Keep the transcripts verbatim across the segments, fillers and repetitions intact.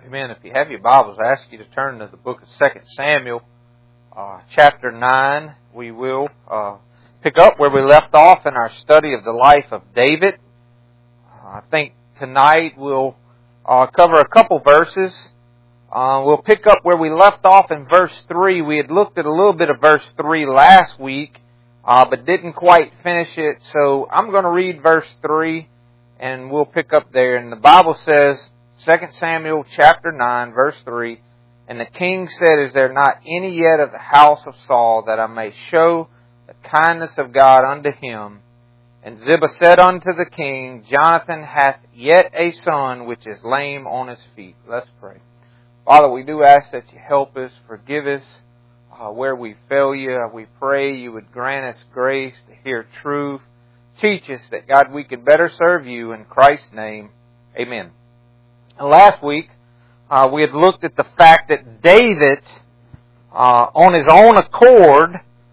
Amen. If you have your Bibles, I ask you to turn to the book of Second Samuel, uh, chapter nine. We will uh, pick up where we left off in our study of the life of David. Uh, I think tonight we'll uh, cover a couple verses. Uh, we'll pick up where we left off in verse three. We had looked at a little bit of verse three last week, uh, but didn't quite finish it. So I'm going to read verse three, and we'll pick up there. And the Bible says, Second Samuel chapter nine, verse three, "And the king said, Is there not any yet of the house of Saul, that I may show the kindness of God unto him? And Ziba said unto the king, Jonathan hath yet a son, which is lame on his feet." Let's pray. Father, we do ask that you help us, forgive us uh, where we fail you. We pray you would grant us grace to hear truth. Teach us that, God, we can better serve you. In Christ's name, amen. Last week, uh, we had looked at the fact that David, uh, on his own accord,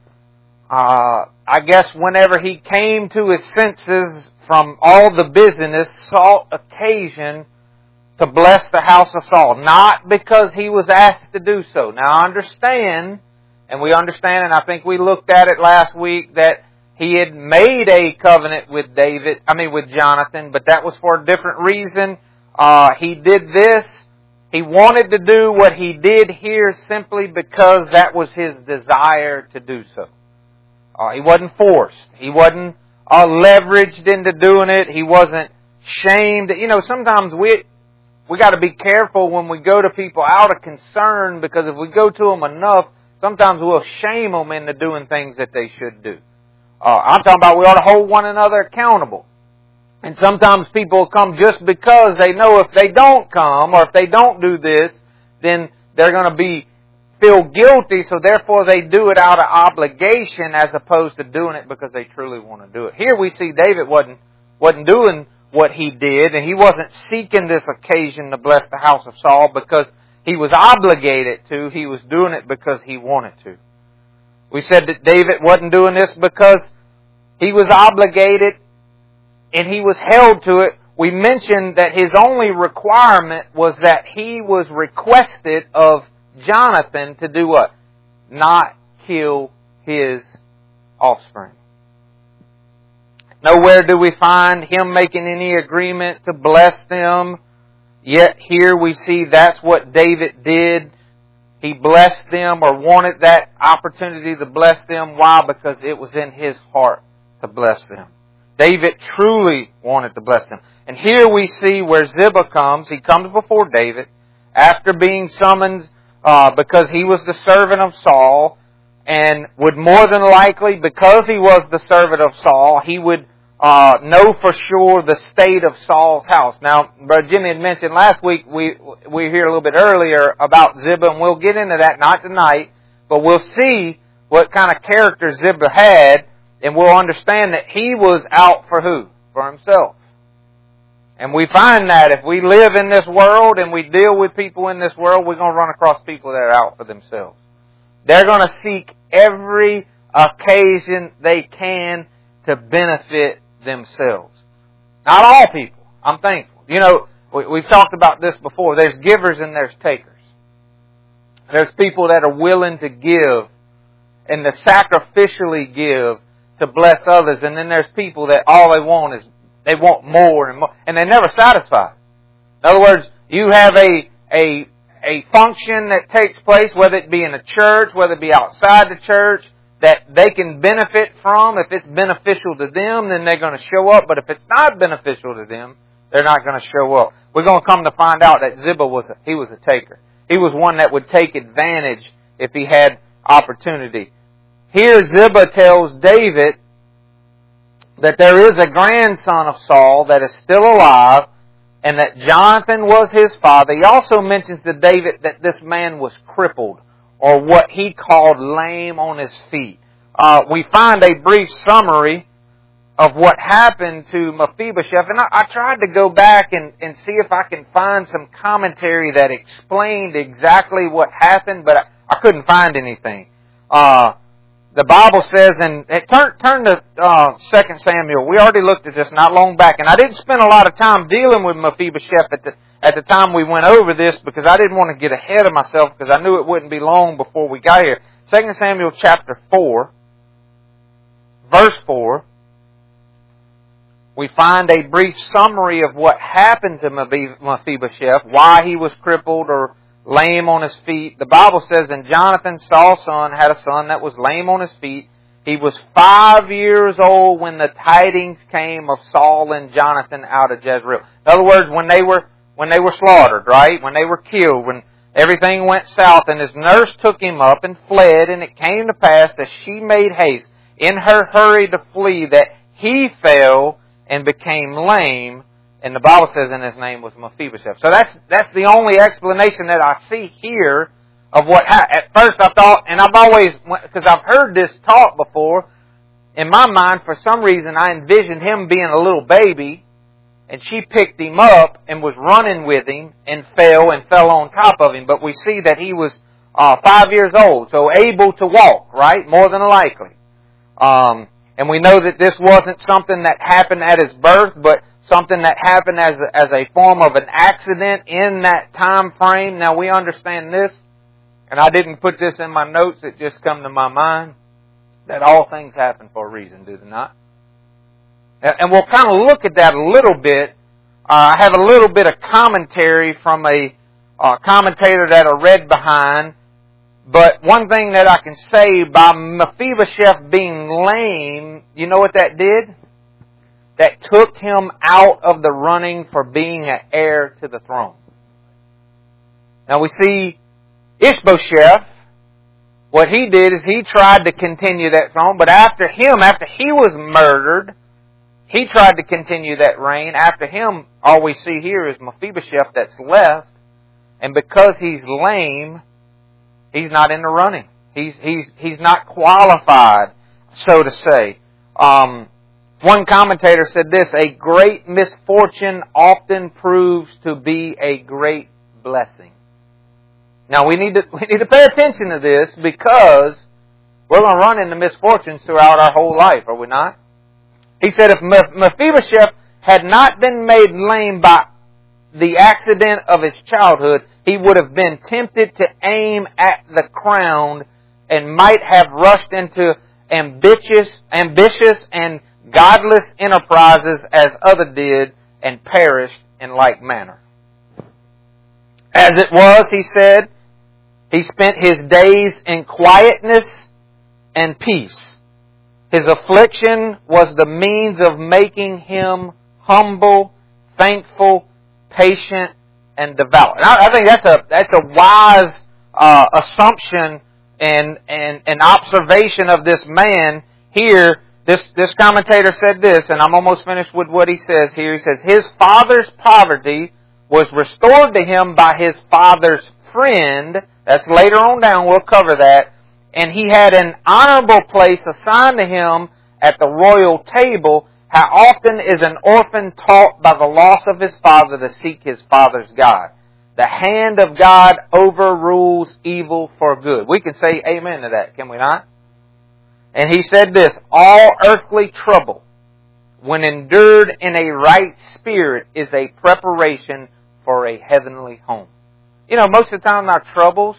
uh, I guess whenever he came to his senses from all the busyness, sought occasion to bless the house of Saul. Not because he was asked to do so. Now I understand, and we understand, and I think we looked at it last week, that he had made a covenant with David, I mean with Jonathan, but that was for a different reason. Uh, he did this. He wanted to do what he did here simply because that was his desire to do so. Uh, he wasn't forced. He wasn't uh, leveraged into doing it. He wasn't shamed. You know, sometimes we we got to be careful when we go to people out of concern, because if we go to them enough, sometimes we'll shame them into doing things that they should do. Uh, I'm talking about we ought to hold one another accountable. And sometimes people come just because they know if they don't come or if they don't do this, then they're going to be feel guilty, so therefore they do it out of obligation as opposed to doing it because they truly want to do it. Here we see David wasn't wasn't doing what he did, and he wasn't seeking this occasion to bless the house of Saul because he was obligated to. He was doing it because he wanted to. We said that David wasn't doing this because he was obligated and he was held to it. We mentioned that his only requirement was that he was requested of Jonathan to do what? Not kill his offspring. Nowhere do we find him making any agreement to bless them. Yet here we see that's what David did. He blessed them, or wanted that opportunity to bless them. Why? Because it was in his heart to bless them. David truly wanted to bless them. And here we see where Ziba comes. He comes before David after being summoned uh, because he was the servant of Saul, and would more than likely, because he was the servant of Saul, he would uh, know for sure the state of Saul's house. Now, Brother Jimmy had mentioned last week, we we were here a little bit earlier about Ziba, and we'll get into that, not tonight, but we'll see what kind of character Ziba had. And we'll understand that he was out for who? For himself. And we find that if we live in this world and we deal with people in this world, we're going to run across people that are out for themselves. They're going to seek every occasion they can to benefit themselves. Not all people. I'm thankful. You know, we, we've talked about this before. There's givers and there's takers. There's people that are willing to give and to sacrificially give to bless others, and then there's people that all they want is, they want more and more, and they're never satisfied. In other words, you have a, a, a function that takes place, whether it be in a church, whether it be outside the church, that they can benefit from. If it's beneficial to them, then they're going to show up, but if it's not beneficial to them, they're not going to show up. We're going to come to find out that Ziba was a, he was a taker. He was one that would take advantage if he had opportunity. Here Ziba tells David that there is a grandson of Saul that is still alive, and that Jonathan was his father. He also mentions to David that this man was crippled, or what he called lame on his feet. Uh, we find a brief summary of what happened to Mephibosheth, and I, I tried to go back and, and see if I can find some commentary that explained exactly what happened, but I, I couldn't find anything. Uh, The Bible says, and turn turn to uh, Second Samuel. We already looked at this not long back, and I didn't spend a lot of time dealing with Mephibosheth at the at the time we went over this because I didn't want to get ahead of myself because I knew it wouldn't be long before we got here. Second Samuel chapter four, verse four, we find a brief summary of what happened to Mephibosheth, why he was crippled or lame on his feet. The Bible says, and Jonathan, Saul's son, had a son that was lame on his feet. He was five years old when the tidings came of Saul and Jonathan out of Jezreel. In other words, when they were when they were slaughtered, right? When they were killed, when everything went south, and his nurse took him up and fled, and it came to pass that she made haste in her hurry to flee, that he fell and became lame, and the Bible says in his name was Mephibosheth. So that's that's the only explanation that I see here of what happened. At first I thought, and I've always, because I've heard this taught before, in my mind, for some reason, I envisioned him being a little baby, and she picked him up and was running with him and fell and fell on top of him. But we see that he was uh, five years old, so able to walk, right? More than likely. Um, and we know that this wasn't something that happened at his birth, but something that happened as a, as a form of an accident in that time frame. Now we understand this. And I didn't put this in my notes, it just come to my mind, that all things happen for a reason, do they not? And we'll kind of look at that a little bit. Uh, I have a little bit of commentary from a uh, commentator that I read behind. But one thing that I can say, by Mephibosheth being lame, you know what that did? That took him out of the running for being an heir to the throne. Now we see Ishbosheth, what he did is he tried to continue that throne, but after him, after he was murdered, he tried to continue that reign. After him, all we see here is Mephibosheth that's left, and because he's lame, he's not in the running. He's he's he's not qualified, so to say. Um, one commentator said this: a great misfortune often proves to be a great blessing. Now we need to we need to pay attention to this because we're going to run into misfortunes throughout our whole life, are we not? He said if Mephibosheth had not been made lame by the accident of his childhood, he would have been tempted to aim at the crown and might have rushed into ambitious, ambitious and godless enterprises as others did and perished in like manner. As it was, he said, he spent his days in quietness and peace. His affliction was the means of making him humble, thankful, patient, and devout. And I, I think that's a that's a wise uh, assumption and, and and observation of this man here. This this commentator said this, and I'm almost finished with what he says here. He says his father's poverty was restored to him by his father's friend. That's later on down. We'll cover that. And he had an honorable place assigned to him at the royal table. How often is an orphan taught by the loss of his father to seek his father's God? The hand of God overrules evil for good. We can say amen to that, can we not? And he said this: all earthly trouble, when endured in a right spirit, is a preparation for a heavenly home. You know, most of the time our troubles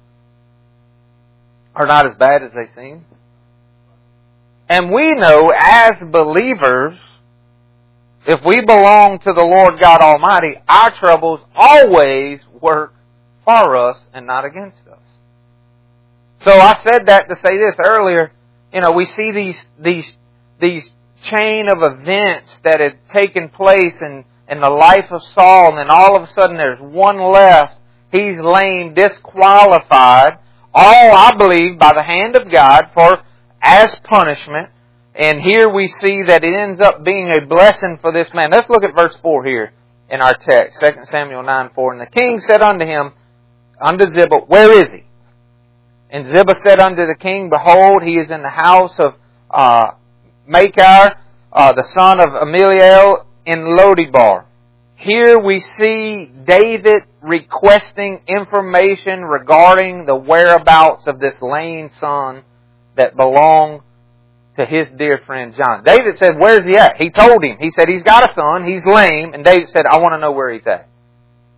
are not as bad as they seem. And we know as believers, if we belong to the Lord God Almighty, our troubles always work for us and not against us. So I said that to say this earlier. You know, we see these these these chain of events that had taken place in, in the life of Saul, and then all of a sudden there's one left. He's lame, disqualified. All, I believe, by the hand of God for as punishment. And here we see that it ends up being a blessing for this man. Let's look at verse four here in our text. Second Samuel nine four. And the king said unto him, unto Ziba, where is he? And Ziba said unto the king, behold, he is in the house of uh, Machir, uh, the son of Ammiel, in Lodibar. Here we see David requesting information regarding the whereabouts of this lame son that belonged to his dear friend John. David said, where's he at? He told him. He said, he's got a son, he's lame. And David said, I want to know where he's at.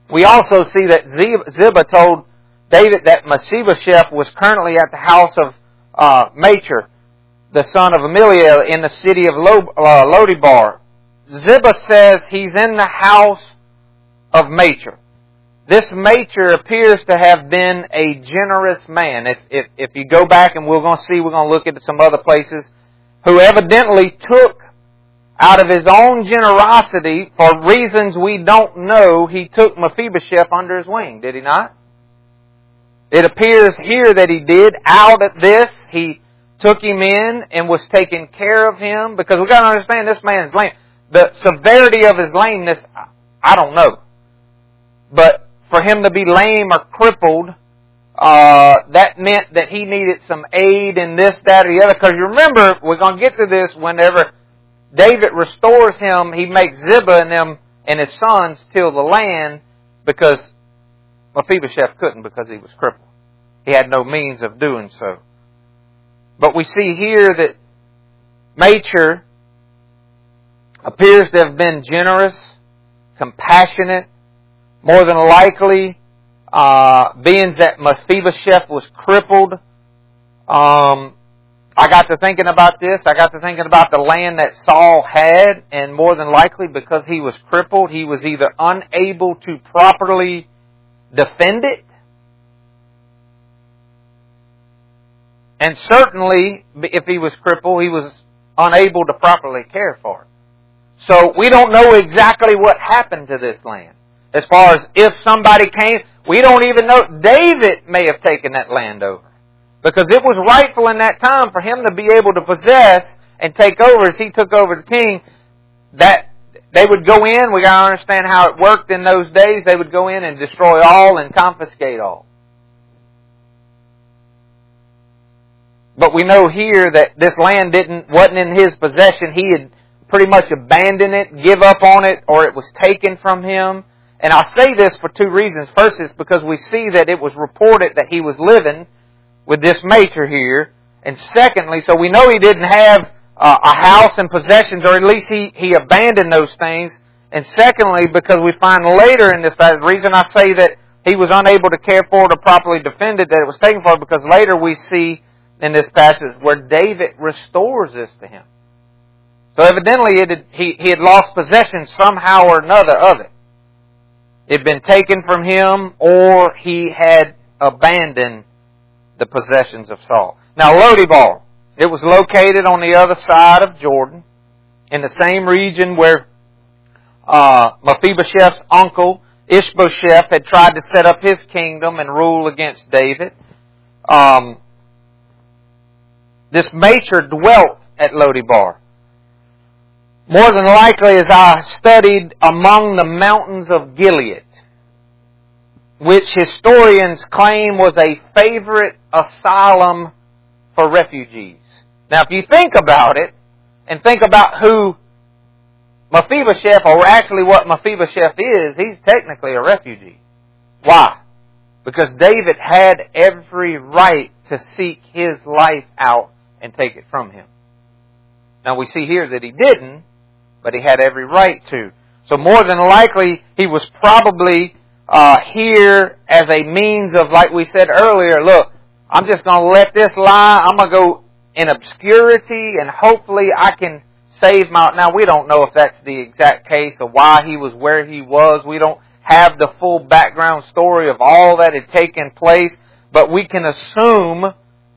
We also see that Ziba told David that Mephibosheth was currently at the house of uh, Machir, the son of Ameliel, in the city of Lodebar. Ziba says he's in the house of Machir. This Machir appears to have been a generous man. If, if, if you go back, and we're going to see, we're going to look at some other places, who evidently took out of his own generosity, for reasons we don't know, he took Mephibosheth under his wing, did he not? It appears here that he did. Out of this, he took him in and was taking care of him, because we've got to understand this man's lame. The severity of his lameness, I don't know. But for him to be lame or crippled, uh, that meant that he needed some aid in this, that, or the other. Because you remember, we're going to get to this whenever David restores him, he makes Ziba and them and his sons till the land, because Mephibosheth couldn't, because he was crippled. He had no means of doing so. But we see here that Machir appears to have been generous, compassionate, more than likely, uh, being that Mephibosheth was crippled. Um, I got to thinking about this. I got to thinking about the land that Saul had, and more than likely, because he was crippled, he was either unable to properly defend it, and certainly, if he was crippled, he was unable to properly care for it. So we don't know exactly what happened to this land. As far as if somebody came, we don't even know. David may have taken that land over, because it was rightful in that time for him to be able to possess and take over as he took over the king. That they would go in, we got to understand how it worked in those days. They would go in and destroy all and confiscate all. But we know here that this land didn't wasn't in his possession. He had pretty much abandoned it, give up on it, or it was taken from him. And I say this for two reasons. First is because we see that it was reported that he was living with this Machir here. And secondly, so we know he didn't have uh, a house and possessions, or at least he, he abandoned those things. And secondly, because we find later in this passage, the reason I say that he was unable to care for it or properly defend it, that it was taken for, because later we see in this passage where David restores this to him. So evidently it had, he, he had lost possession somehow or another of it. It had been taken from him, or he had abandoned the possessions of Saul. Now Lodebar, it was located on the other side of Jordan, in the same region where uh, Mephibosheth's uncle Ishbosheth had tried to set up his kingdom and rule against David. Um, this Machir dwelt at Lodebar. More than likely, as I studied, among the mountains of Gilead, which historians claim was a favorite asylum for refugees. Now, if you think about it, and think about who Mephibosheth, or actually what Mephibosheth is, he's technically a refugee. Why? Because David had every right to seek his life out and take it from him. Now, we see here that he didn't, but he had every right to. So more than likely, he was probably uh, here as a means of, like we said earlier, look, I'm just going to let this lie. I'm going to go in obscurity, and hopefully I can save my... Now, we don't know if that's the exact case of why he was where he was. We don't have the full background story of all that had taken place, but we can assume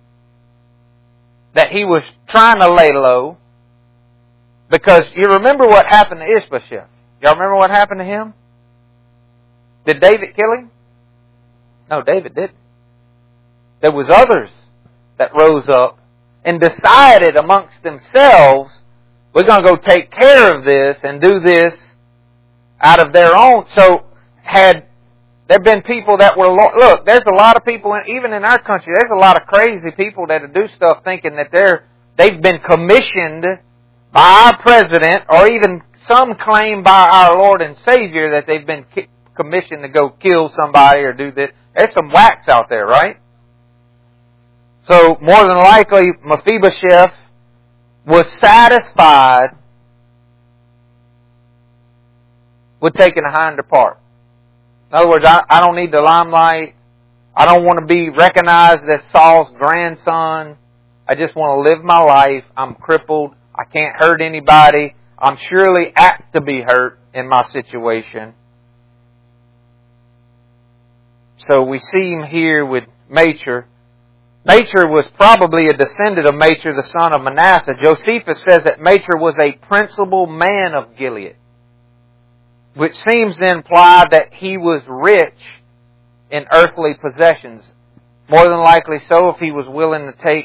that he was trying to lay low, because you remember what happened to Ishbosheth. Y'all remember what happened to him? Did David kill him? No, David didn't. There was others that rose up and decided amongst themselves, we're going to go take care of this and do this out of their own. So had there been people that were, look, there's a lot of people, even in our country, there's a lot of crazy people that do stuff thinking that they're, they've been commissioned by our president, or even some claim by our Lord and Savior that they've been commissioned to go kill somebody or do this. There's some whacks out there, right? So more than likely, Mephibosheth was satisfied with taking a hinder part. In other words, I, I don't need the limelight. I don't want to be recognized as Saul's grandson. I just want to live my life. I'm crippled. I can't hurt anybody. I'm surely apt to be hurt in my situation. So we see him here with Machir. Machir was probably a descendant of Machir, the son of Manasseh. Josephus says that Machir was a principal man of Gilead, which seems to imply that he was rich in earthly possessions. More than likely so, if he was willing to take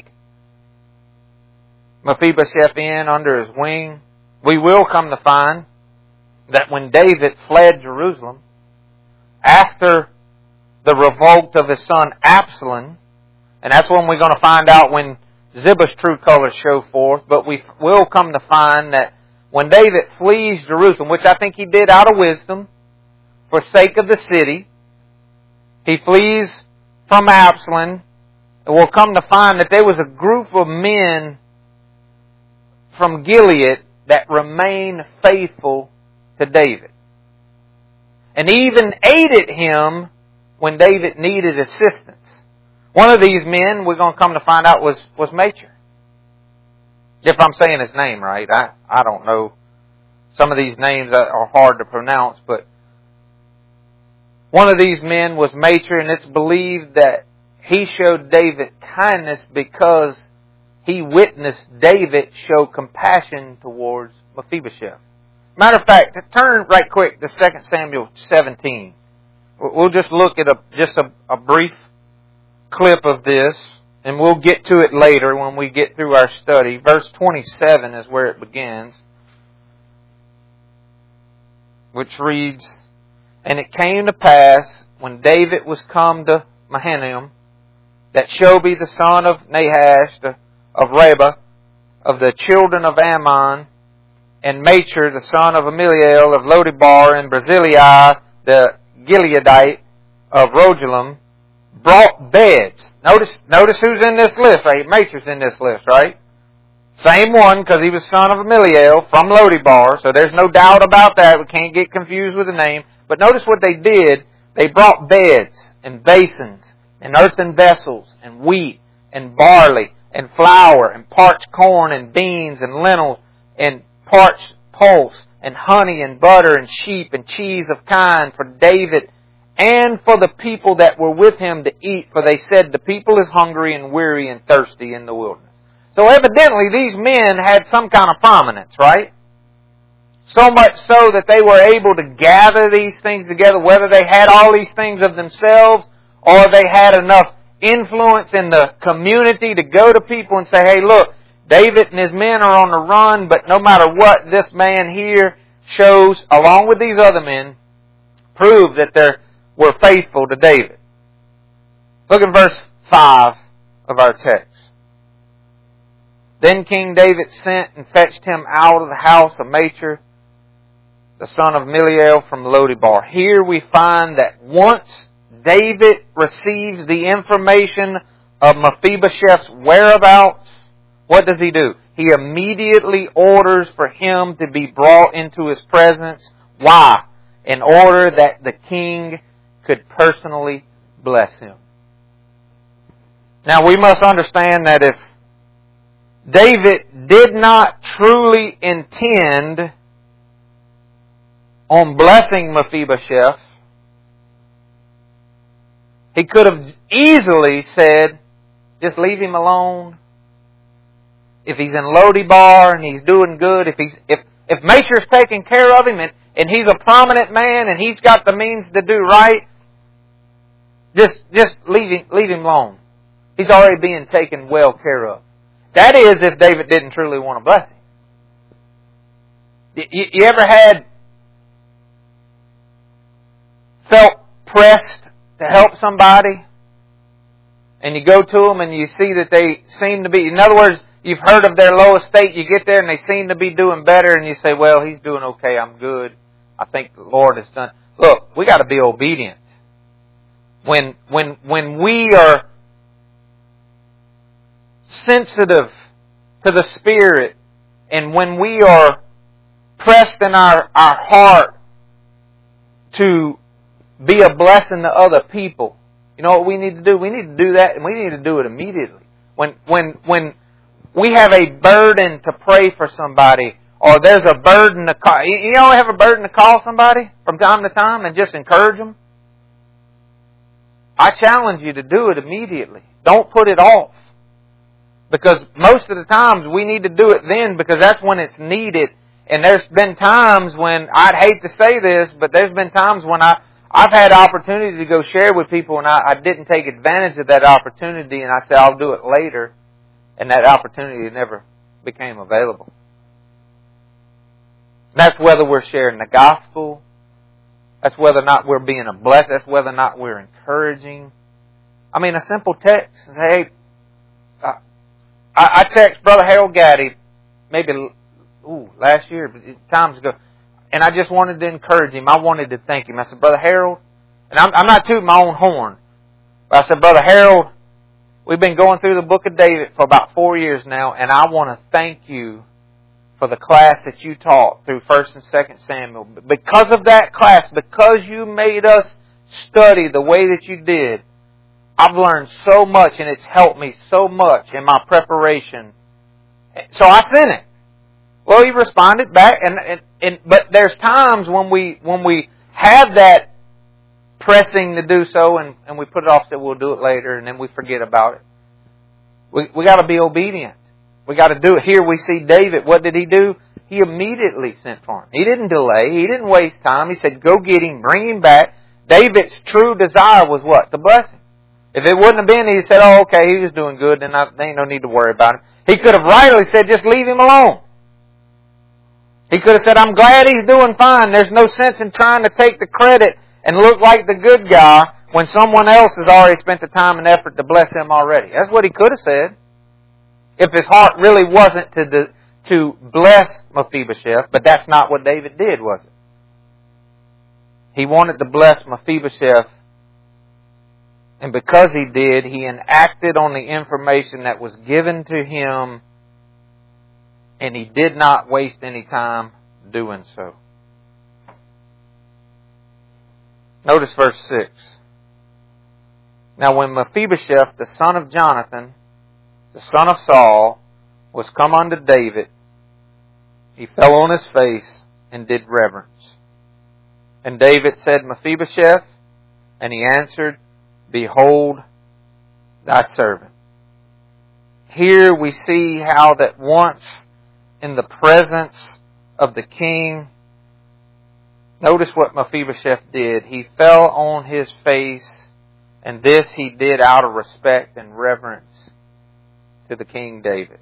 Mephibosheth in under his wing. We will come to find that when David fled Jerusalem, after the revolt of his son Absalom, and that's when we're going to find out when Ziba's true colors show forth, but we will come to find that when David flees Jerusalem, which I think he did out of wisdom, for sake of the city, he flees from Absalom, and we'll come to find that there was a group of men from Gilead that remained faithful to David, and even aided him when David needed assistance. One of these men, we're going to come to find out, was, was Machir. If I'm saying his name right, I, I don't know. Some of these names are hard to pronounce, but one of these men was Machir, and it's believed that he showed David kindness because he witnessed David show compassion towards Mephibosheth. Matter of fact, turn right quick to Second Samuel seventeen. We'll just look at a just a, a brief clip of this, and we'll get to it later when we get through our study. Verse twenty-seven is where it begins, which reads, "And it came to pass, when David was come to Mahanaim, that Shobi the son of Nahash, the, of Reba, of the children of Ammon, and Machir the son of Ameliel of Lodibar, and Barzillai the Gileadite of Rogelim, brought beds." Notice, notice who's in this list, right? Machir's in this list, right? Same one, because he was son of Ameliel from Lodibar, so there's no doubt about that. We can't get confused with the name. But notice what they did. They brought beds and basins and earthen vessels and wheat and barley and flour and parched corn and beans and lentils and parched pulse and honey and butter and sheep and cheese of kine for David and for the people that were with him to eat. For they said, the people is hungry and weary and thirsty in the wilderness. So evidently these men had some kind of prominence, right? So much so that they were able to gather these things together, whether they had all these things of themselves or they had enough influence in the community to go to people and say, hey, look, David and his men are on the run, but no matter what, this man here shows, along with these other men, prove that they were faithful to David. Look at verse five of our text. "Then King David sent and fetched him out of the house of Machir, the son of Ameliel from Lodibar." Here we find that once David receives the information of Mephibosheth's whereabouts, what does he do? He immediately orders for him to be brought into his presence. Why? In order that the king could personally bless him. Now we must understand that if David did not truly intend on blessing Mephibosheth, he could have easily said, just leave him alone. If he's in Lodibar and he's doing good, if he's if if Machir's taking care of him and, and he's a prominent man and he's got the means to do right, just just leave him leave him alone. He's already being taken well care of. That is, if David didn't truly want to bless him. You, you ever had felt pressed to help somebody, and you go to them and you see that they seem to be, in other words, you've heard of their low estate, you get there and they seem to be doing better, and you say, well, he's doing okay, I'm good, I think the Lord has done. Look, we got to be obedient. When, when, when we are sensitive to the Spirit, and when we are pressed in our, our heart to be a blessing to other people, you know what we need to do? We need to do that, and we need to do it immediately. When when when we have a burden to pray for somebody, or there's a burden to call, you know, have a burden to call somebody from time to time and just encourage them. I challenge you to do it immediately. Don't put it off. Because most of the times we need to do it then because that's when it's needed. And there's been times when, I'd hate to say this, but there's been times when I, I've had opportunity to go share with people and I, I didn't take advantage of that opportunity and I said, I'll do it later. And that opportunity never became available. That's whether we're sharing the gospel. That's whether or not we're being a blessing. That's whether or not we're encouraging. I mean, a simple text. Hey, I, I text Brother Harold Gaddy maybe ooh, last year, times ago, and I just wanted to encourage him. I wanted to thank him. I said, Brother Harold, and I'm, I'm not tooting my own horn, but I said, Brother Harold, we've been going through the book of David for about four years now, and I want to thank you for the class that you taught through First and Second Samuel. Because of that class, because you made us study the way that you did, I've learned so much and it's helped me so much in my preparation. So I sent it. Well, he responded back, and, and, and but there's times when we when we have that pressing to do so, and, and we put it off, that we'll do it later, and then we forget about it. We we got to be obedient. We got to do it. Here we see David. What did he do? He immediately sent for him. He didn't delay. He didn't waste time. He said, go get him, bring him back. David's true desire was what? To bless him. If it wouldn't have been, he said, oh, okay, he was doing good, then I, there ain't no need to worry about him. He could have rightly said, just leave him alone. He could have said, I'm glad he's doing fine. There's no sense in trying to take the credit and look like the good guy when someone else has already spent the time and effort to bless him already. That's what he could have said. If his heart really wasn't to the, to bless Mephibosheth, but that's not what David did, was it? He wanted to bless Mephibosheth, and because he did, he enacted on the information that was given to him, and he did not waste any time doing so. Notice verse six. Now when Mephibosheth, the son of Jonathan, the son of Saul, was come unto David, he fell on his face and did reverence. And David said, Mephibosheth, and he answered, Behold thy servant. Here we see how that once in the presence of the king, notice what Mephibosheth did. He fell on his face, and this he did out of respect and reverence to the King David.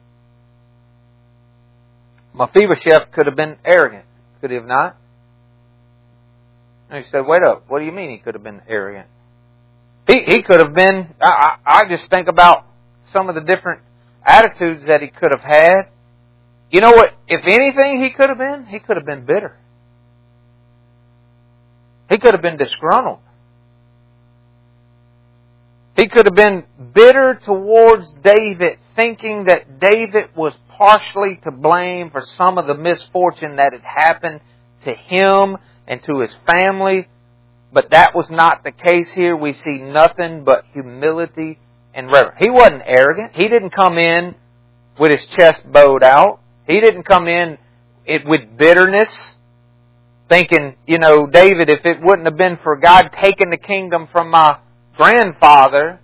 Mephibosheth could have been arrogant, could he have not? And he said, wait up, what do you mean he could have been arrogant? He he could have been, I, I, I just think about some of the different attitudes that he could have had. You know what, if anything he could have been, he could have been bitter. He could have been disgruntled. He could have been bitter towards David, thinking that David was partially to blame for some of the misfortune that had happened to him and to his family. But that was not the case here. We see nothing but humility and reverence. He wasn't arrogant. He didn't come in with his chest bowed out. He didn't come in it with bitterness, thinking, you know, David, if it wouldn't have been for God taking the kingdom from my grandfather,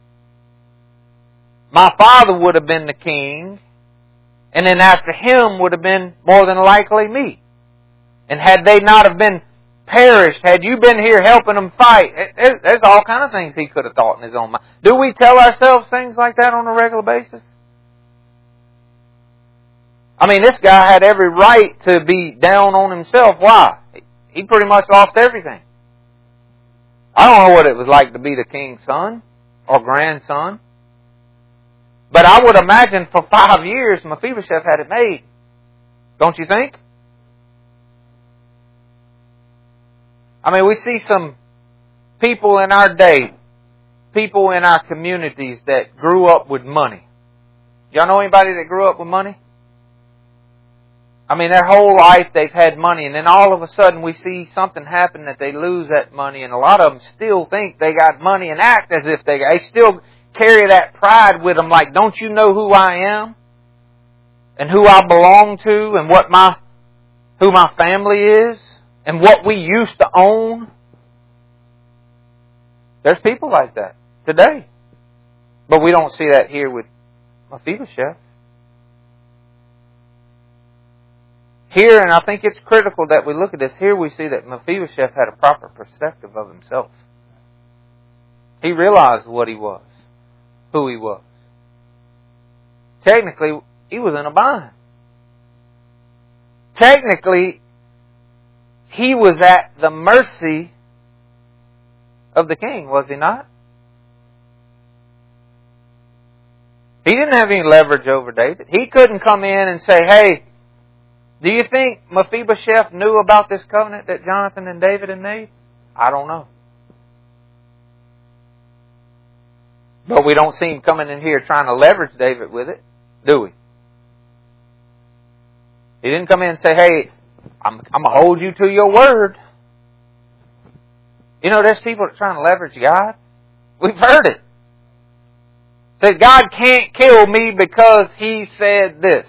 my father would have been the king, and then after him would have been more than likely me. And had they not have been perished, had you been here helping them fight, there's all kind of things he could have thought in his own mind. Do we tell ourselves things like that on a regular basis? I mean, this guy had every right to be down on himself. Why? He pretty much lost everything. I don't know what it was like to be the king's son or grandson. But I would imagine for five years Mephibosheth had it made. Don't you think? I mean, we see some people in our day, people in our communities that grew up with money. Y'all know anybody that grew up with money? I mean, their whole life they've had money, and then all of a sudden we see something happen that they lose that money, and a lot of them still think they got money and act as if they got. They still carry that pride with them, like, don't you know who I am? And who I belong to, and what my, who my family is, and what we used to own? There's people like that today. But we don't see that here with Mephibosheth. Here, and I think it's critical that we look at this, here we see that Mephibosheth had a proper perspective of himself. He realized what he was, who he was. Technically, he was in a bind. Technically, he was at the mercy of the king, was he not? He didn't have any leverage over David. He couldn't come in and say, hey, do you think Mephibosheth knew about this covenant that Jonathan and David had made? I don't know. But we don't see him coming in here trying to leverage David with it, do we? He didn't come in and say, hey, I'm, I'm going to hold you to your word. You know, there's people that are trying to leverage God. We've heard it. That God can't kill me because He said this.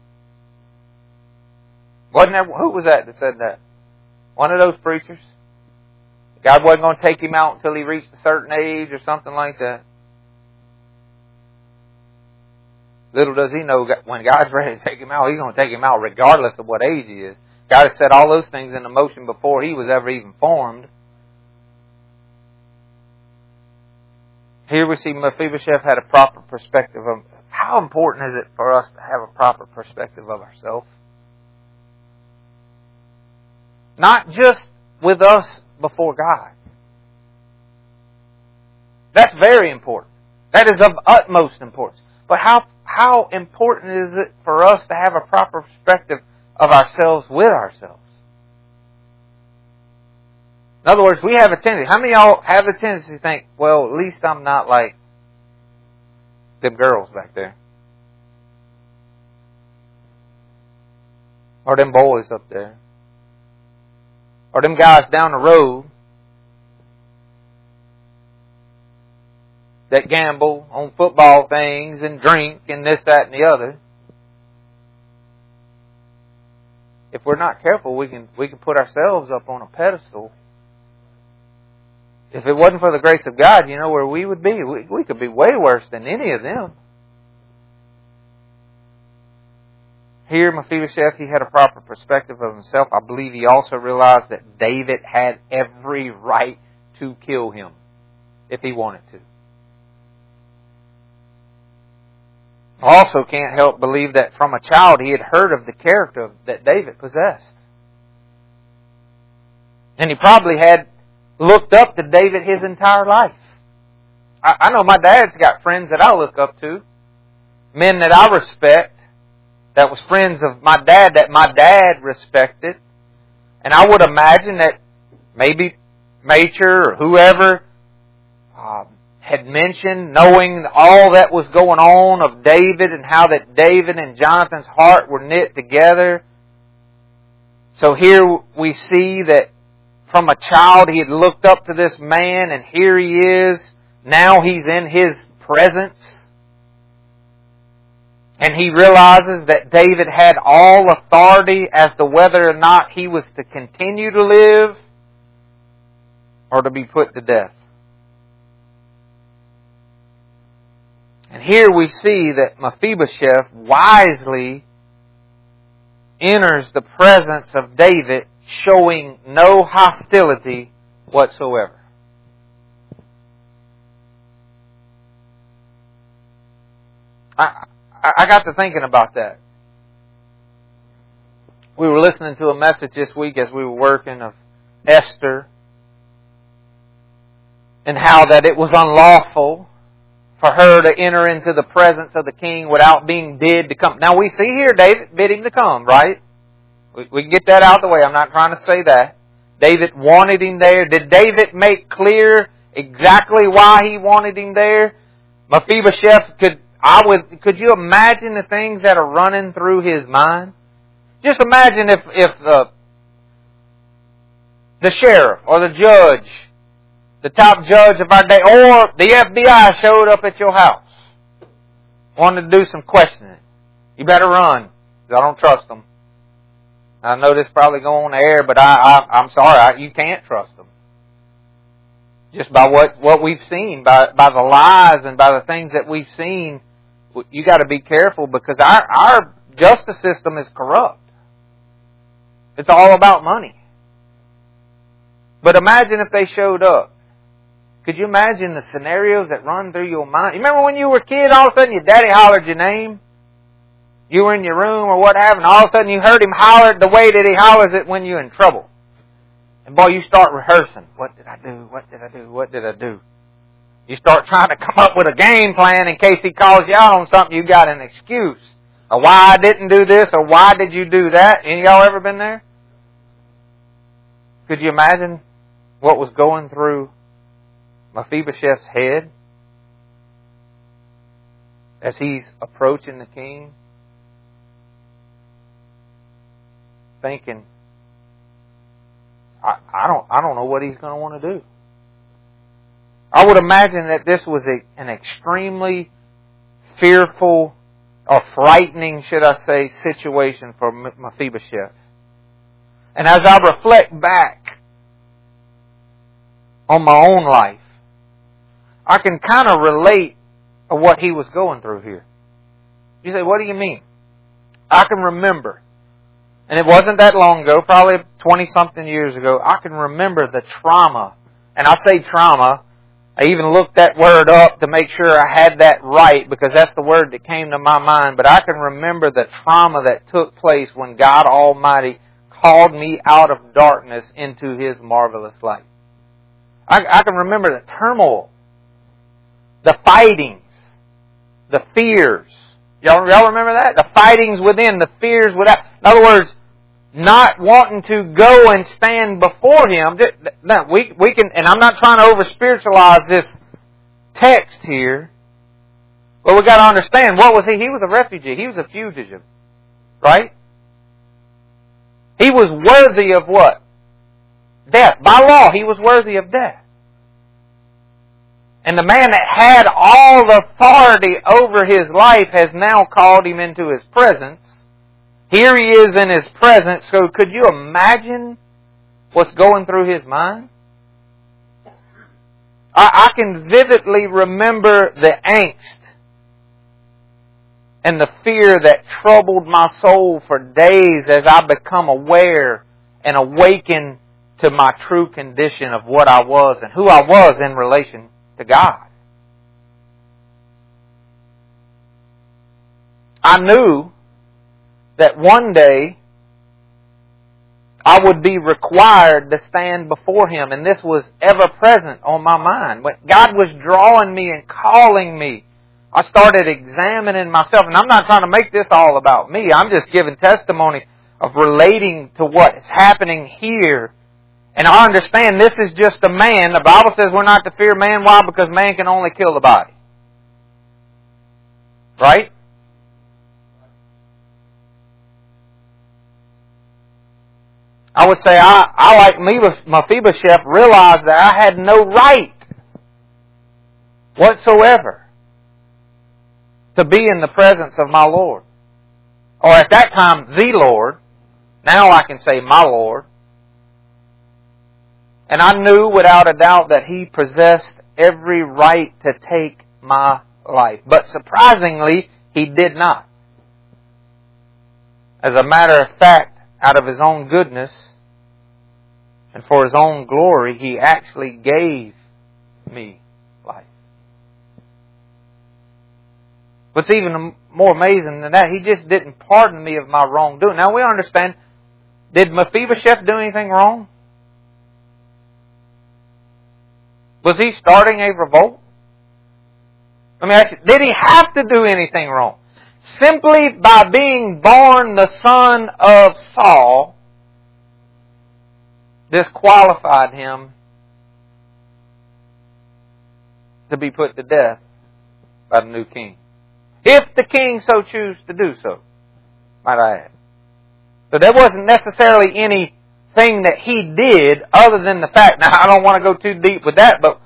Wasn't there, who was that that said that? One of those preachers? God wasn't going to take him out until he reached a certain age or something like that. Little does he know, when God's ready to take him out, He's going to take him out regardless of what age he is. God has set all those things into motion before he was ever even formed. Here we see Mephibosheth had a proper perspective of, how important is it for us to have a proper perspective of ourselves? Not just with us before God. That's very important. That is of utmost importance. But how how important is it for us to have a proper perspective of ourselves with ourselves? In other words, we have a tendency. How many of y'all have a tendency to think, well, at least I'm not like them girls back there. Or them boys up there. Or them guys down the road that gamble on football things and drink and this, that, and the other. If we're not careful, we can we can put ourselves up on a pedestal. If it wasn't for the grace of God, you know where we would be. We, we could be way worse than any of them. Here, Mephibosheth, he had a proper perspective of himself. I believe he also realized that David had every right to kill him if he wanted to. I also can't help believe that from a child he had heard of the character that David possessed. And he probably had looked up to David his entire life. I, I know my dad's got friends that I look up to, men that I respect, that was friends of my dad that my dad respected. And I would imagine that maybe Major or whoever uh, had mentioned, knowing all that was going on of David and how that David and Jonathan's heart were knit together. So here we see that from a child he had looked up to this man, and here he is. Now he's in his presence. And he realizes that David had all authority as to whether or not he was to continue to live or to be put to death. And here we see that Mephibosheth wisely enters the presence of David, showing no hostility whatsoever. I I got to thinking about that. We were listening to a message this week as we were working of Esther and how that it was unlawful for her to enter into the presence of the king without being bid to come. Now we see here David bid him to come, right? We, we can get that out of the way. I'm not trying to say that. David wanted him there. Did David make clear exactly why he wanted him there? Mephibosheth could I would, could you imagine the things that are running through his mind? Just imagine if, if the, the sheriff or the judge, the top judge of our day, or the F B I showed up at your house, wanted to do some questioning. You better run, because I don't trust them. I know this probably go on the air, but I, I, I'm sorry, I, you can't trust them. Just by what, what we've seen, by, by the lies and by the things that we've seen, you got to be careful because our, our justice system is corrupt. It's all about money. But imagine if they showed up. Could you imagine the scenarios that run through your mind? You remember when you were a kid, all of a sudden your daddy hollered your name? You were in your room or what have you, and all of a sudden you heard him holler the way that he hollers it when you're in trouble. And boy, you start rehearsing. What did I do? What did I do? What did I do? You start trying to come up with a game plan in case he calls you out on something. You got an excuse. Or why I didn't do this, or why did you do that? Any of y'all ever been there? Could you imagine what was going through Mephibosheth's head as he's approaching the king? Thinking, I, I don't I don't know what he's going to want to do. I would imagine that this was a, an extremely fearful or frightening, should I say, situation for Mephibosheth. And as I reflect back on my own life, I can kind of relate to what he was going through here. You say, what do you mean? I can remember, and it wasn't that long ago, probably twenty-something years ago, I can remember the trauma. And I say trauma, I even looked that word up to make sure I had that right because that's the word that came to my mind. But I can remember the trauma that took place when God Almighty called me out of darkness into His marvelous light. I, I can remember the turmoil, the fightings, the fears. Y'all, y'all remember that? The fightings within, the fears without. In other words, not wanting to go and stand before Him. No, we, we can, and I'm not trying to over-spiritualize this text here, but we got to understand, what was he? He was a refugee. He was a fugitive. Right? He was worthy of what? Death. By law, he was worthy of death. And the man that had all authority over his life has now called him into His presence. Here he is in His presence. So could you imagine what's going through his mind? I, I can vividly remember the angst and the fear that troubled my soul for days as I become aware and awaken to my true condition of what I was and who I was in relation to God. I knew that one day I would be required to stand before Him, and this was ever present on my mind. When God was drawing me and calling me, I started examining myself, and I'm not trying to make this all about me. I'm just giving testimony of relating to what is happening here. And I understand this is just a man. The Bible says we're not to fear man. Why? Because man can only kill the body. Right? I would say I, I like Mephibosheth, realized that I had no right whatsoever to be in the presence of my Lord. Or at that time, the Lord. Now I can say my Lord. And I knew without a doubt that He possessed every right to take my life. But surprisingly, He did not. As a matter of fact, out of His own goodness and for His own glory, He actually gave me life. What's even more amazing than that, He just didn't pardon me of my wrongdoing. Now we understand, did Mephibosheth do anything wrong? Was he starting a revolt? Let me ask you, did he have to do anything wrong? Simply by being born the son of Saul disqualified him to be put to death by the new king. If the king so choose to do so, might I add. So there wasn't necessarily anything that he did other than the fact, now I don't want to go too deep with that, but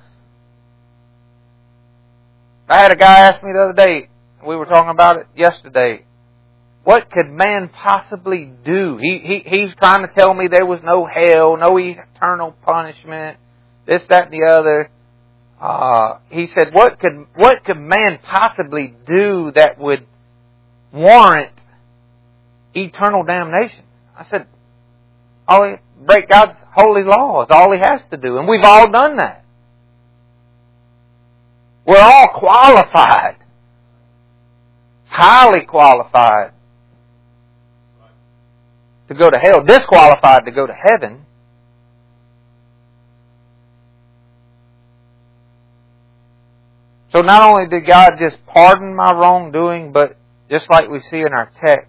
I had a guy ask me the other day, we were talking about it yesterday, what could man possibly do? He, he He's trying to tell me there was no hell, no eternal punishment, this, that, and the other. Uh, he said, what could what could man possibly do that would warrant eternal damnation? I said, all he, break God's holy law is all he has to do. And we've all done that. We're all qualified. Highly qualified to go to hell. Disqualified to go to heaven. So not only did God just pardon my wrongdoing, but just like we see in our text,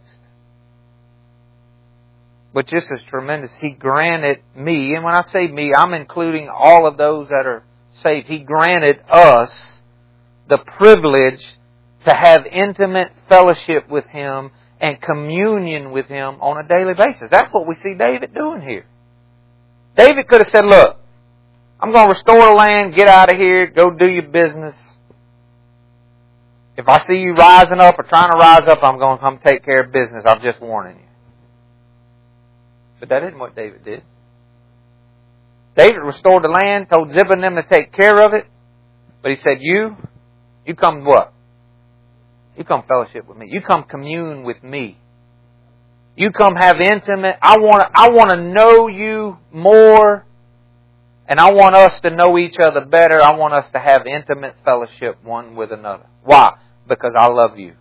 but just as tremendous, He granted me, and when I say me, I'm including all of those that are saved. He granted us the privilege to have intimate fellowship with Him and communion with Him on a daily basis. That's what we see David doing here. David could have said, look, I'm going to restore the land, get out of here, go do your business. If I see you rising up or trying to rise up, I'm going to come take care of business. I'm just warning you. But that isn't what David did. David restored the land, told Ziba and them to take care of it. But he said, you, you come what? You come fellowship with me. You come commune with me. You come have intimate. I want to, I want to know you more. And I want us to know each other better. I want us to have intimate fellowship one with another. Why? Because I love you.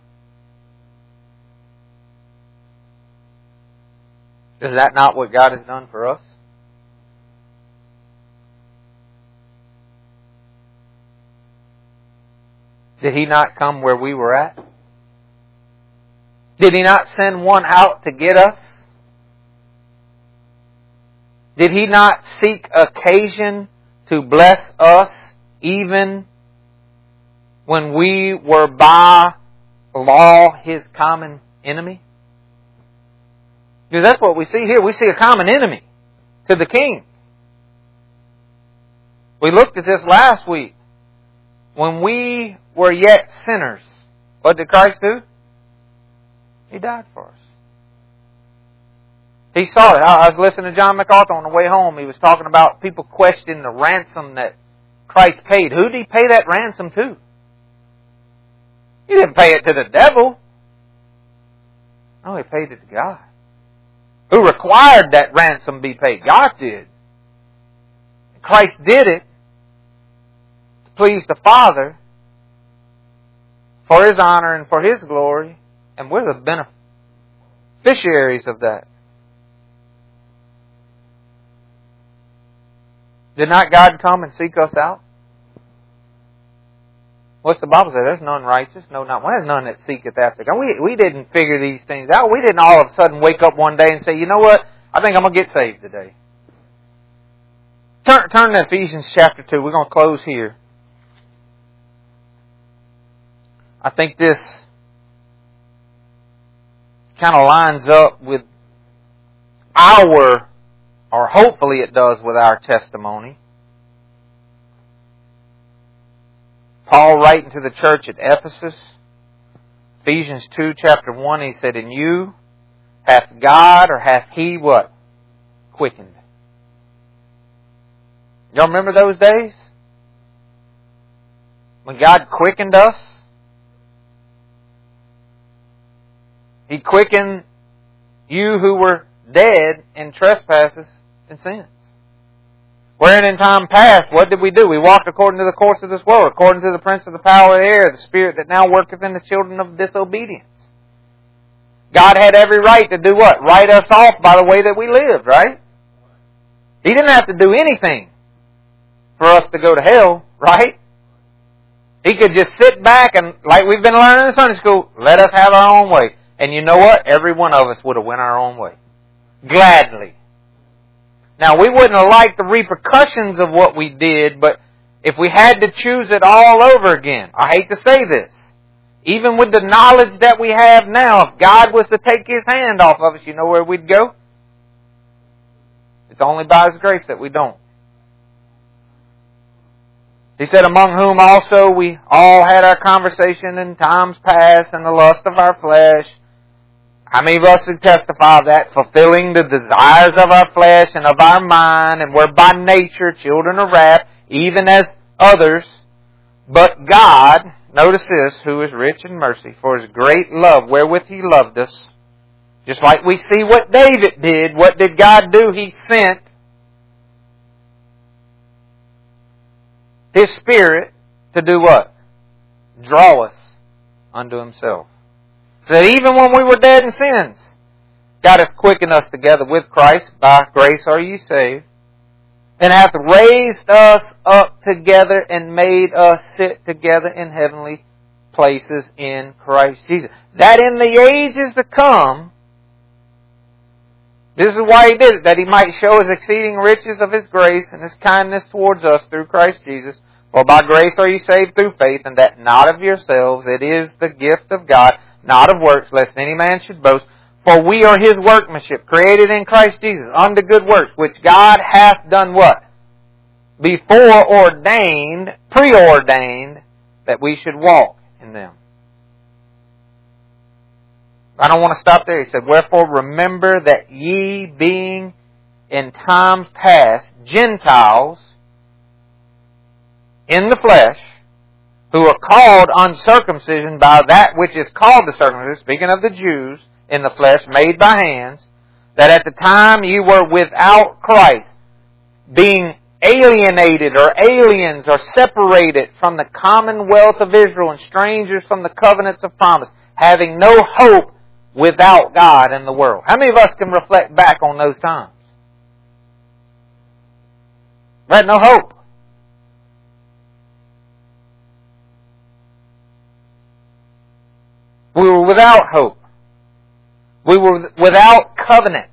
Is that not what God has done for us? Did He not come where we were at? Did He not send one out to get us? Did He not seek occasion to bless us even when we were by law His common enemy? Because that's what we see here. We see a common enemy to the king. We looked at this last week. When we were yet sinners, what did Christ do? He died for us. He saw it. I was listening to John MacArthur on the way home. He was talking about people questioning the ransom that Christ paid. Who did He pay that ransom to? He didn't pay it to the devil. No, He paid it to God. Who required that ransom be paid? God did. Christ did it to please the Father for His honor and for His glory. And we're the beneficiaries of that. Did not God come and seek us out? What's the Bible say? There's none righteous, no, not one. There's none that seeketh after God. We, we didn't figure these things out. We didn't all of a sudden wake up one day and say, you know what? I think I'm going to get saved today. Turn, turn to Ephesians chapter two. We're going to close here. I think this kind of lines up with our, or hopefully it does with our testimony. Paul writing to the church at Ephesus, Ephesians two, chapter one, he said, in you hath God, or hath He what? Quickened. Y'all remember those days? When God quickened us? He quickened you who were dead in trespasses and sins. Wherein in time past, what did we do? We walked according to the course of this world, according to the prince of the power of the air, the spirit that now worketh in the children of disobedience. God had every right to do what? Write us off by the way that we lived, right? He didn't have to do anything for us to go to hell, right? He could just sit back and, like we've been learning in Sunday school, let us have our own way. And you know what? Every one of us would have went our own way. Gladly. Now, we wouldn't have liked the repercussions of what we did, but if we had to choose it all over again, I hate to say this, Even with the knowledge that we have now, if God was to take His hand off of us, you know where we'd go? It's only by His grace that we don't. He said, among whom also we all had our conversation in times past and the lust of our flesh. How many of us would testify of that? Fulfilling the desires of our flesh and of our mind, and were by nature children of wrath, even as others. But God, notice this, who is rich in mercy, for His great love wherewith He loved us. Just like we see what David did. What did God do? He sent His Spirit to do what? Draw us unto Himself. So that even when we were dead in sins, God hath quickened us together with Christ. By grace are ye saved. And hath raised us up together and made us sit together in heavenly places in Christ Jesus. That in the ages to come, this is why He did it, that He might show His exceeding riches of His grace and His kindness towards us through Christ Jesus. For by grace are ye saved through faith, and that not of yourselves, it is the gift of God, not of works, lest any man should boast. For we are His workmanship, created in Christ Jesus, unto good works, which God hath done what? Before ordained, preordained, that we should walk in them. I don't want to stop there. He said, wherefore remember that ye being in times past Gentiles in the flesh, who are called uncircumcision by that which is called the circumcision, speaking of the Jews, in the flesh, made by hands, that at the time you were without Christ, being alienated or aliens or separated from the commonwealth of Israel and strangers from the covenants of promise, having no hope without God in the world. How many of us can reflect back on those times? We had no hope. We were without hope. We were without covenant.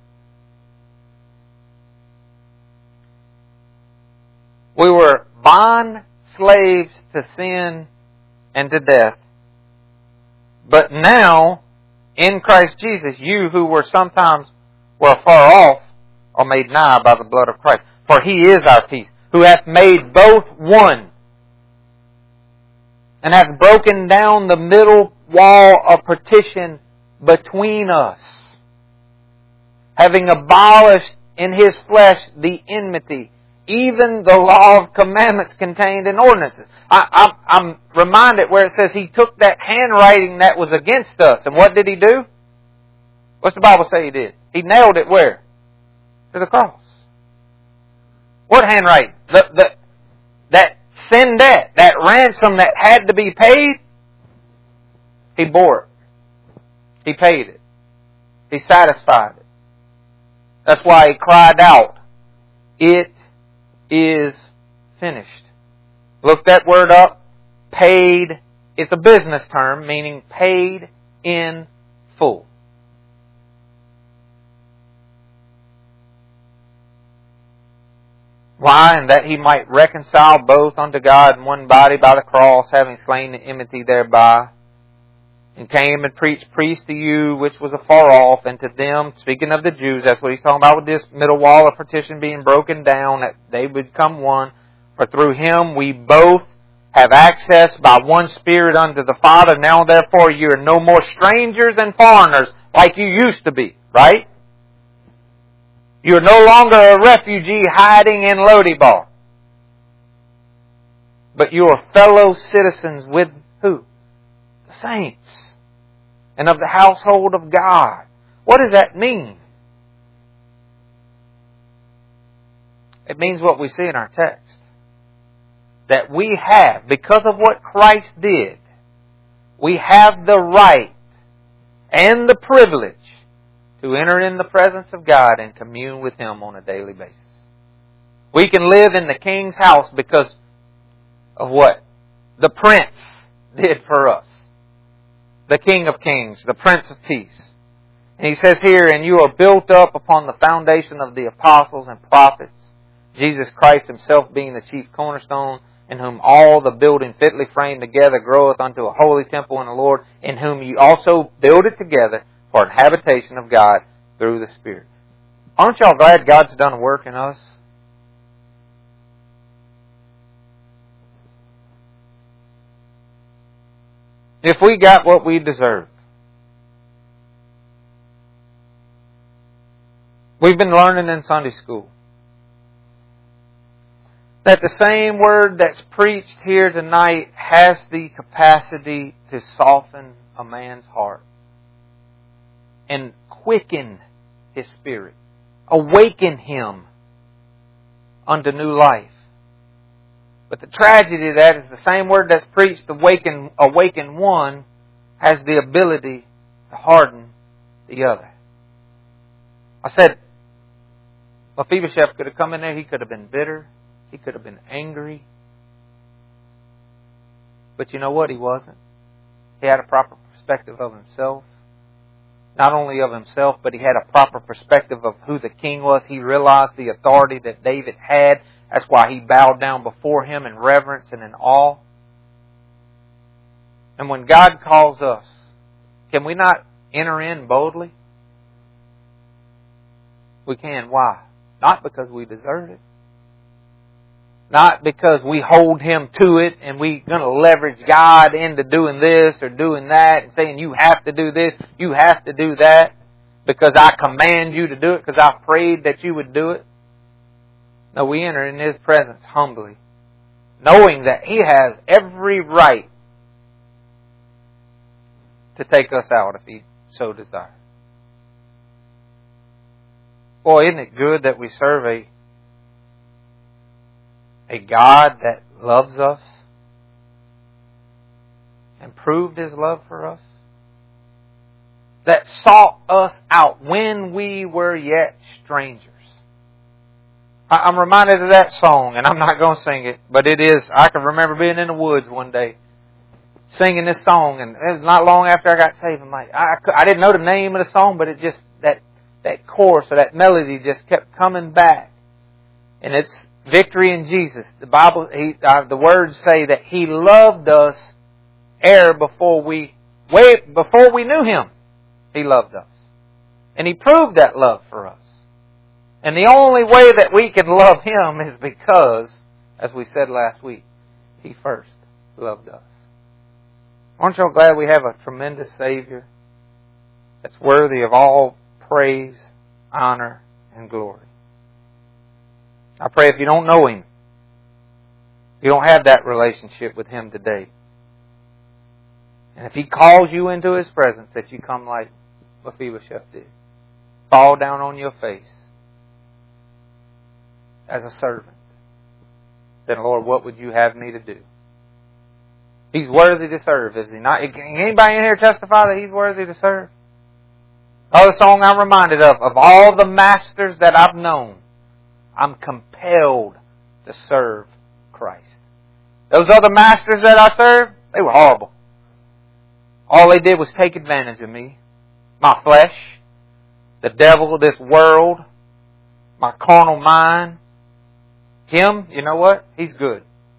We were bond slaves to sin and to death. But now, in Christ Jesus, you who were sometimes were far off are made nigh by the blood of Christ. For He is our peace, who hath made both one, and hath broken down the middle wall of partition between us, having abolished in His flesh the enmity, even the law of commandments contained in ordinances. I, I, I'm reminded where it says He took that handwriting that was against us, and what did He do? What's the Bible say He did? He nailed it where? To the cross. What handwriting? The, the, that sin debt, that ransom that had to be paid, He bore it. He paid it. He satisfied it. That's why He cried out, it is finished. Look that word up. Paid. It's a business term meaning paid in full. Why? And that He might reconcile both unto God in one body by the cross, having slain the enmity thereby. And came and preached peace to you, which was afar off, and to them, speaking of the Jews, that's what He's talking about with this middle wall of partition being broken down, that they would become one. For through Him we both have access by one Spirit unto the Father. Now therefore you are no more strangers and foreigners like you used to be, right? You are no longer a refugee hiding in Lodibar. But you are fellow citizens with who? The saints. And of the household of God. What does that mean? It means what we see in our text. That we have, because of what Christ did, we have the right and the privilege to enter in the presence of God and commune with Him on a daily basis. We can live in the King's house because of what the Prince did for us. The King of Kings, the Prince of Peace. And He says here, and you are built up upon the foundation of the apostles and prophets, Jesus Christ Himself being the chief cornerstone, in whom all the building fitly framed together groweth unto a holy temple in the Lord, in whom you also build it together for an habitation of God through the Spirit. Aren't y'all glad God's done a work in us? If we got what we deserved. We've been learning in Sunday school that the same word that's preached here tonight has the capacity to soften a man's heart and quicken his spirit, awaken him unto new life. But the tragedy of that is the same word that's preached, awaken, awaken one, has the ability to harden the other. I said, Mephibosheth could have come in there, he could have been bitter, he could have been angry. But you know what? He wasn't. He had a proper perspective of himself. Not only of himself, but he had a proper perspective of who the king was. He realized the authority that David had. That's why he bowed down before him in reverence and in awe. And when God calls us, can we not enter in boldly? We can. Why? Not because we deserve it. Not because we hold Him to it and we're going to leverage God into doing this or doing that and saying you have to do this, you have to do that because I command you to do it because I prayed that you would do it. No, we enter in His presence humbly, knowing that He has every right to take us out if He so desires. Boy, isn't it good that we serve a A God that loves us and proved His love for us, that sought us out when we were yet strangers. I'm reminded of that song, and I'm not going to sing it, but it is, I can remember being in the woods one day singing this song, and it was not long after I got saved. I'm like, I, I didn't know the name of the song, but it just, that, that chorus or that melody just kept coming back. And it's victory in Jesus. The Bible, he, uh, the words say that He loved us ere before we, way before we knew Him. He loved us, and He proved that love for us. And the only way that we can love Him is because, as we said last week, He first loved us. Aren't y'all glad we have a tremendous Savior that's worthy of all praise, honor, and glory? I pray if you don't know Him, if you don't have that relationship with Him today, and if He calls you into His presence, that you come like Mephibosheth did. Fall down on your face as a servant. Then, Lord, what would you have me to do? He's worthy to serve, is He not? Can anybody in here testify that He's worthy to serve? Oh, the song I'm reminded of, of all the masters that I've known, I'm compelled to serve Christ. Those other masters that I served, they were horrible. All they did was take advantage of me, my flesh, the devil, this world, my carnal mind. Him, you know what? He's good.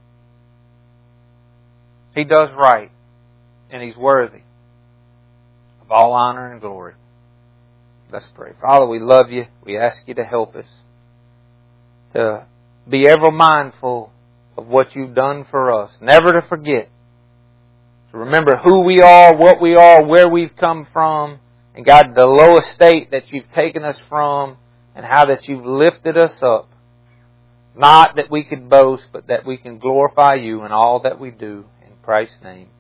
He does right, and He's worthy of all honor and glory. Let's pray. Father, we love You. We ask You to help us to be ever mindful of what You've done for us. Never to forget. To remember who we are, what we are, where we've come from, and God, the low estate that You've taken us from, and how that You've lifted us up. Not that we could boast, but that we can glorify You in all that we do. In Christ's name.